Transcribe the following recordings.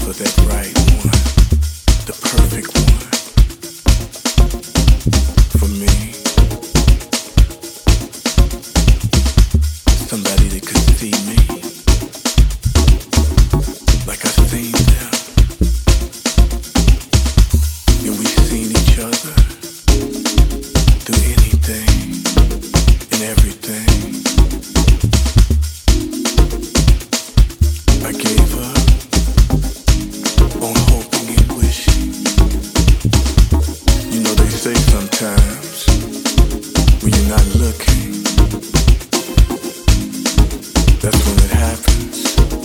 for that right one, the perfect one. For me, somebody that could see me like I've seen them, and we've seen each other through anything and everything. I gave up on hoping and wishing. You know they say sometimes when you're not looking, that's when it happens.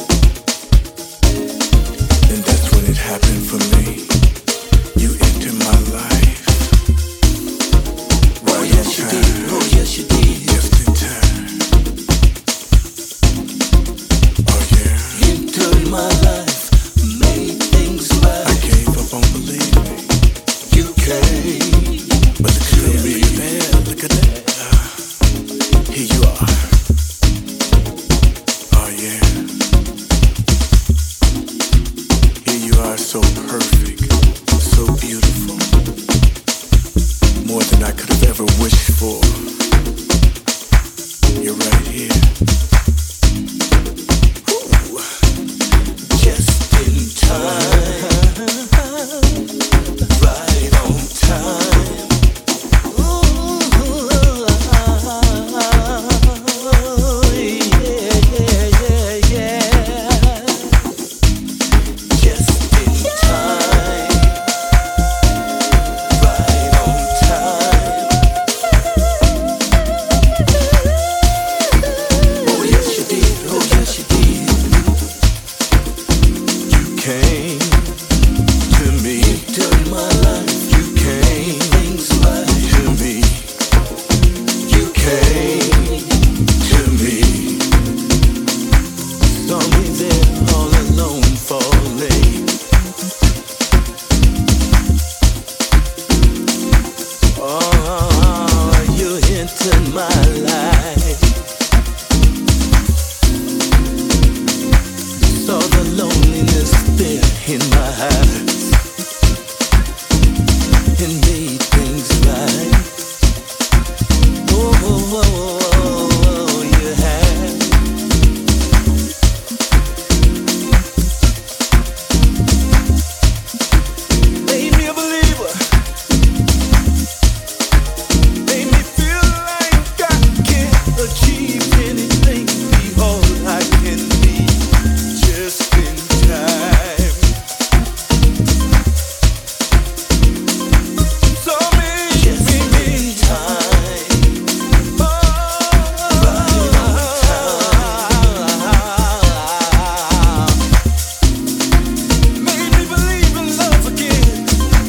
And that's when it happened for me. You entered my life. Right, oh yes you did, oh yes you did. Just in time. Oh yeah. Entered my life, made things right. I gave up on believing. You came, but look at me, man, look at that. Here you are. Oh yeah. Here you are, so perfect, so beautiful. More than I could have ever wished for. You're right here. Ooh. Just in time. Right on time. Ooh, yeah. Just in time. Right on time. Oh yes you did, oh yes you did. You came to me, to my life. You came to me. You came to me. Saw me there all alone, falling. Oh, you entered my life. Saw the loneliness there in my eyes and made things right. Oh, you had. Made me a believer. Made me feel like I can achieve anything, be all I can be, just in time. So just in time. Oh, right on time. Made me believe in love again.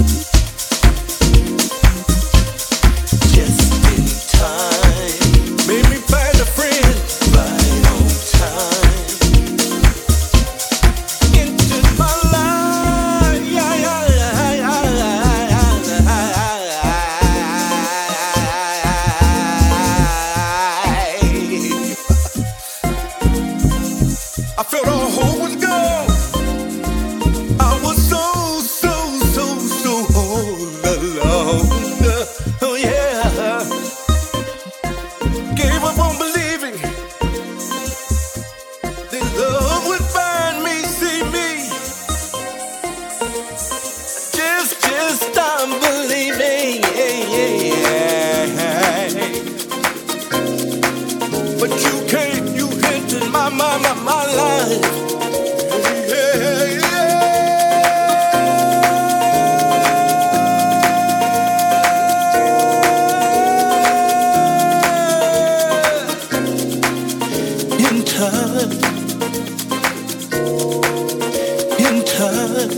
Just in time. Made me find a friend. Right on time. Into my life. I felt all hope was gone. I was so all alone. Oh yeah. Gave up on believing that love would find me, see me. Just stop believing. But you came, you entered my life. In time. In time.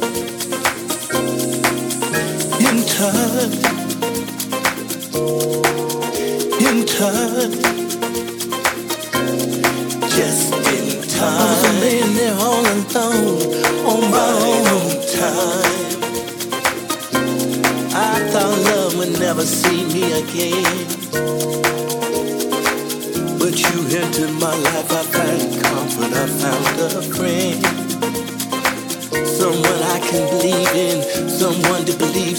In time. In time. Just in time. I was laying there all alone on my own time. I thought love would never see me again. But you entered my life, I found comfort, I found a friend.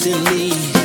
in me.